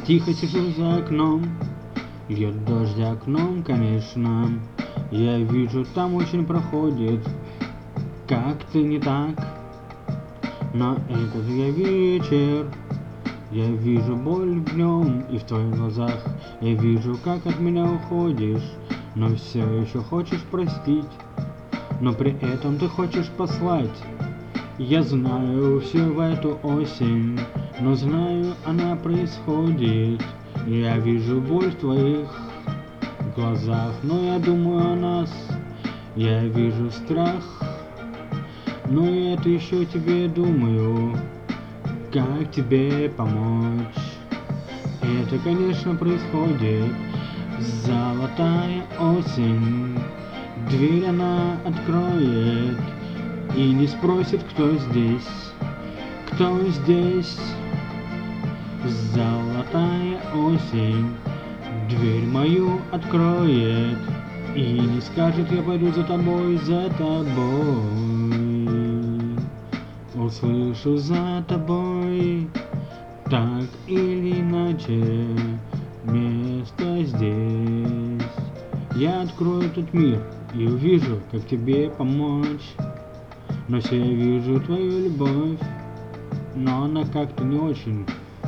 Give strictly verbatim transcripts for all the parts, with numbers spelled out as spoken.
Тихо сижу за окном, льет дождь за окном, конечно. Я вижу, там очень проходит как-то не так. Но этот я вечер, я вижу боль в нем и в твоих глазах. Я вижу, как от меня уходишь, но все еще хочешь простить. Но при этом ты хочешь послать. Я знаю все в эту осень, но знаю, она происходит. Я вижу боль в твоих глазах, но я думаю о нас. Я вижу страх, но я это еще тебе думаю, как тебе помочь. Это, конечно, происходит. Золотая осень, дверь она откроет и не спросит, кто здесь, кто здесь. Золотая осень дверь мою откроет и не скажет: я пойду за тобой, за тобой. Услышу за тобой, так или иначе, место здесь. Я открою этот мир и увижу, как тебе помочь. Но все я вижу твою любовь, но она как-то не очень.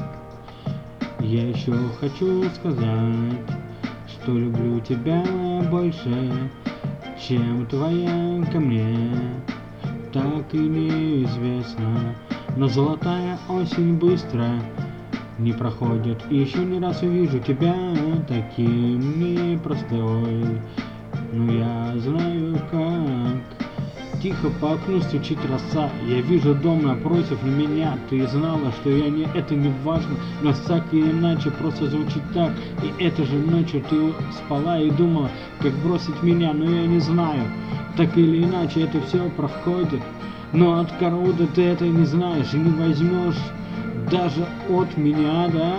Я еще хочу сказать, что люблю тебя больше, чем твоя ко мне. Так и неизвестно, но золотая осень быстро не проходит. И еще не раз увижу тебя таким непростой. Но я знаю как. Тихо по окну стучит роса. Я вижу дом напротив меня. Ты знала, что я не... Это не важно, но так и иначе просто звучит так. И этой же ночью ты спала и думала, как бросить меня. Но я не знаю. Так или иначе это все проходит. Но от кого-то ты это не знаешь и не возьмешь даже от меня, да?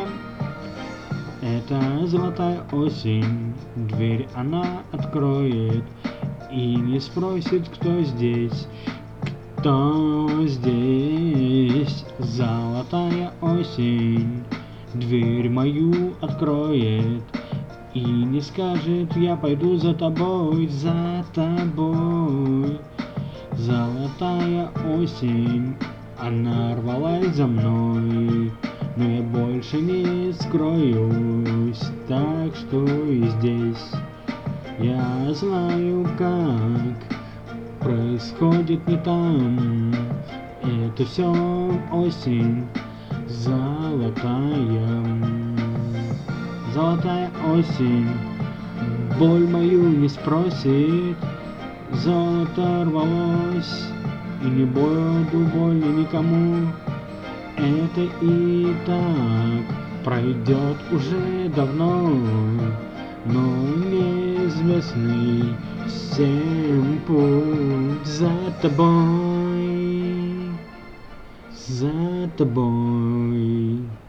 Это золотая осень, дверь она откроет и не спросит, кто здесь, кто здесь. Золотая осень дверь мою откроет и не скажет: я пойду за тобой, за тобой. Золотая осень, она рвалась за мной, но я больше не скроюсь, так что и здесь я знаю, как происходит не там. Это все осень золотая, золотая осень, боль мою не спросит. Золото рвалось, и не буду больно никому. Это и так пройдет уже давно, но неизвестный всем путь за тобой, за тобой.